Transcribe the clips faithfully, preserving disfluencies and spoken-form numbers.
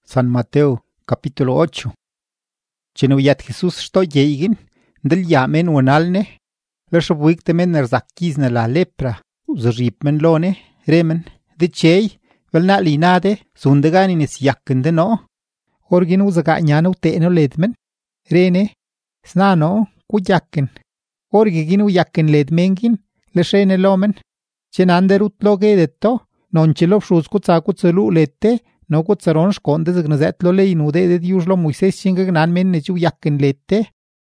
San Mateo, capítulo ocho. Chenuyat Jesús sto yeigin, del yamen wanalne, leshabuik men erzakizna la lepra, uzripmen lone, remen, de chey, velna linade, zundegani nis yakken de no, orgin uzaganyano teno ledmen, rene, snano, kujakken, orgigin ujakken ledmengin, leshene lomen, chenanderut logedetto, non chilop shuzkutsa kutselu lette, no kutsaron shkonde zignazet lo leinude de Dios lo Moisés chingagnan men nechu yakken lette.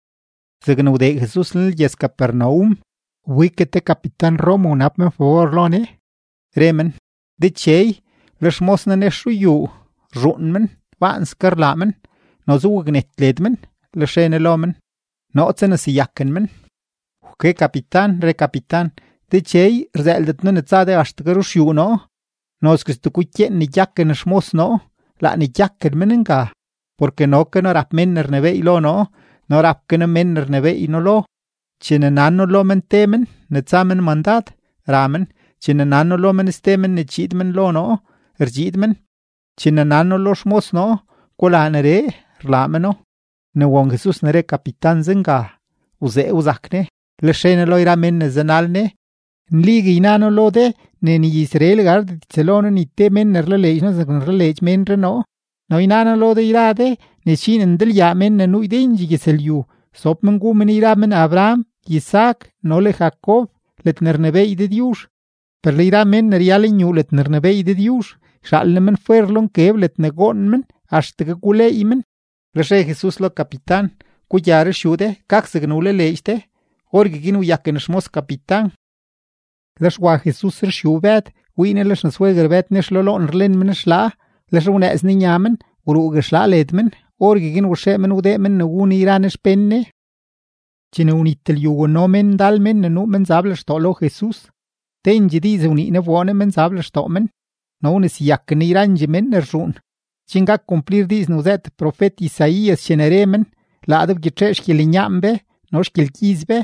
Zignude Jesús l yes Capernaum, wikete kapitan Romo napmen favor lone, remen, de chey, leshmosna neshuyu, runmen, vans karlamen, no zugnet ledmen, leshene lomen, no otsena si yakken men. Ke kapitan, re kapitan, de chey, rzeldet no netzade ashtgarushyu no, nos que stu kutjen ni jakken shmos no, la ni jakken menenga, porque no que no rap menner neve ilo no, no rap que no menner neve ino lo, chine nanno lo men temen, ne zamen mandat, ramen, chine nanno lo men estemen ne chidmen lo no, erjidmen, chine nanno lo shmos no, kola nere, rlameno, ne wong Jesus nere kapitan zenga, uze uzakne, le shene lo ira men zenalne, nligi inano lo de, ne ni Israel gard tselono ni te men nerle lejno zagn relej men reno, no inano lo de irade, ne chinen del ya men ne nu idenji giselju, sop men gu men ira men Abraham, Isaac, no le Jacob, let nernebei de Dios, per le ira men neriale nyu let nernebei de Dios, shalne men fuerlon kev let negon men, hasta que kule imen, reshe Jesus lo kapitan, kuyare shude, kak zagnule lejte, orgigin uyaken shmos kapitan, les wa Jesús er shubet, wine les na sweger bet nes lolo nrlen men shla, les una es ninyamen, uru gesla ledmen, orgigin ushemen udemen na uni iranes penne. Chine unitel yugo no men dalmen na nu men zable stolo Jesús. Tenji diese unine wone men zable stomen, no unes yakken iranje men nerjun. Chingak cumplir dis nuzet profet Isaías cheneremen, la adab gitresh kilinyambe, no shkilkizbe.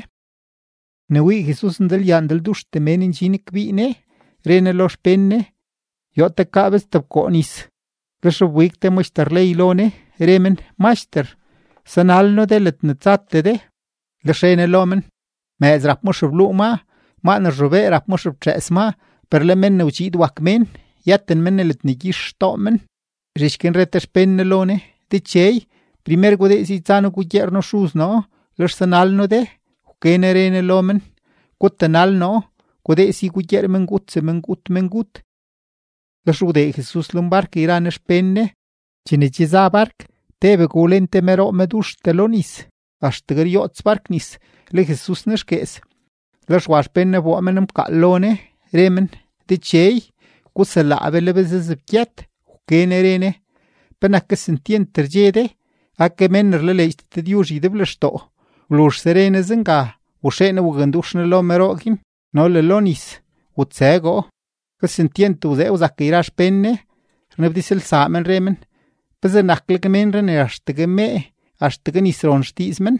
Newi Jesús ndel yandel dush te menin jinik vine, rene los penne, yo te cabes te conis. Resho wik te muster leilone, remen, master, sanal no de let netzate de, leshene lomen, mez rap mushub luma, ma nerjove rap mushub tresma, per le men neuchid wakmen, yaten men let nigish stomen, rishkin retes penne lone, de chey, primer gode si zano gudjerno shuz no, lesh sanal no de, Kene rene lomen, kutanal no, kude si kutjer men gut se men gut men gut. Leshude Jesus lumbark iranes penne, chine chiza bark, tebe gulente mero medush telonis, ashtger yots barknis, le Jesus neshkes. Leshuash penne woamenem kalone, remen, de chey, kusalabe lebezezebkiet, kene rene, penakes sentien terjede, ake menner le leist te diuji de bleshto. Lush serene zenga, ushene ugendushne lo merogin, no le lonis, utsego, que sentiento de uzakirash penne, nebdisel samen remen, pezenakle kemen rene ashtege me, ashtege nisron stismen.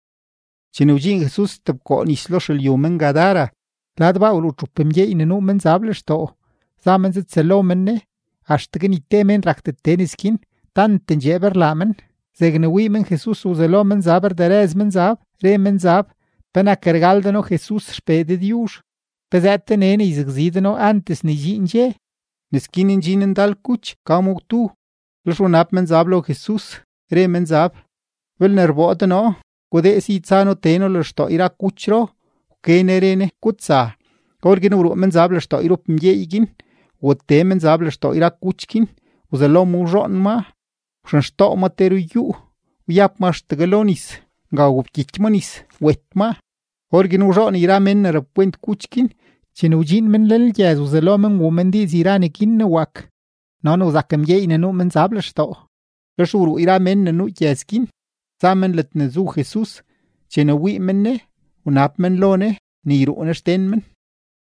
Chinujin Jesus tepko nislo shel yumen gadara, ladba uluchupem ye inenu men zableshto, zamen zetselomenne, ashtege nitemen rakte teniskin, tanten jeber lamen. Zegne wimen Jesus uzelomen zaber derez men zab, remen zab, pena kergaldeno Jesus spede dius. Pezette nene izgzideno antes ni jinje. Neskinin jinen dal kuch, kamu tu. Lushunap men zablo Jesus, remen zab. Vel nervodeno, kode si zano teno lishto ira kuchro, kene rene kutsa. Korgen uru men zablo shto irup mjeigin, wote men zablo shto ira kuchkin, uzelom ujon ma. Shan sto materu yu, uyap mas tegalonis, ga upkitmanis, wetma. Orgin ujon ira men rapuent kuchkin, chin ujin men lel jaz uzelomen womendi zirane kinne wak. Non uzakem ye ina nu men zablashto. Lashuru ira men nu jazkin, zamen let nezu Jesus, chin uwi menne, unap men lone, niru unesten men.